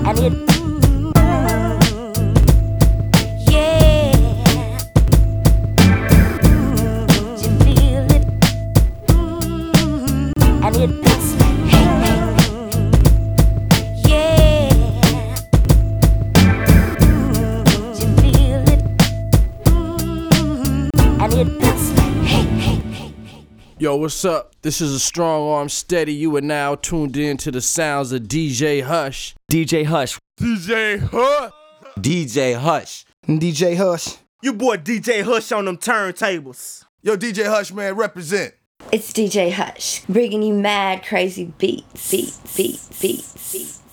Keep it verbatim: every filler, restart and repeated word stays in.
and it, yeah, you feel it, and it puts, yeah, you feel it, and it puts. Yo, what's up? This is a strong arm steady. You are now tuned in to the sounds of D J Hush. D J Hush. D J Hush. D J Hush. D J Hush. You boy D J Hush on them turntables. Yo, D J Hush, man, represent. It's D J Hush, bringing you mad crazy beats, beats, beats, beats, beats.